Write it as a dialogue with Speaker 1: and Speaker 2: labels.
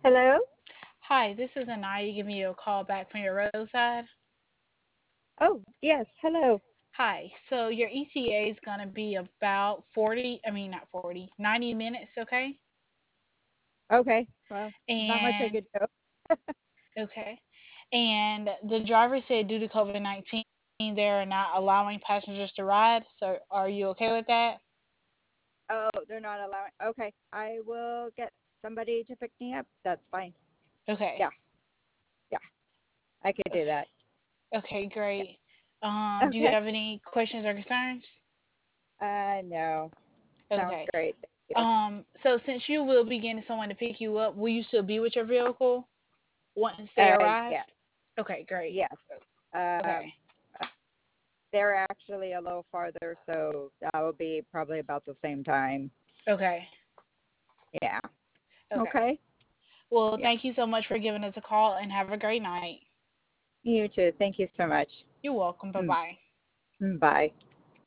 Speaker 1: Hello?
Speaker 2: Hi, this is Anaya giving you a call back from your roadside.
Speaker 1: Oh, yes, hello.
Speaker 2: Hi, so your ETA is going to be about 40, I mean, not 40, 90 minutes, okay?
Speaker 1: Okay, well, not much I
Speaker 2: And,
Speaker 1: could do.
Speaker 2: okay. And the driver said due to COVID-19, they're not allowing passengers to ride. So are you okay with that?
Speaker 1: Oh, they're not allowing. Okay, I will get somebody to pick me up. That's fine.
Speaker 2: Okay.
Speaker 1: Yeah, yeah, I could do that.
Speaker 2: Okay, great. Do you
Speaker 1: Okay.
Speaker 2: have any questions or concerns?
Speaker 1: No, sounds
Speaker 2: Okay.
Speaker 1: great. Thank
Speaker 2: So since you will be getting someone to pick you up, will you still be with your vehicle once
Speaker 1: you.
Speaker 2: they arrive?
Speaker 1: Yes,
Speaker 2: Okay, great.
Speaker 1: yes.
Speaker 2: Okay.
Speaker 1: Um, they're actually a little farther, so that will be probably about the same time.
Speaker 2: Okay.
Speaker 1: Yeah.
Speaker 2: Okay.
Speaker 1: Okay.
Speaker 2: Well,
Speaker 1: Yeah.
Speaker 2: thank you so much for giving us a call and have a great night.
Speaker 1: You too. Thank you so much.
Speaker 2: You're welcome. Bye
Speaker 1: Mm,
Speaker 2: bye.
Speaker 1: Bye.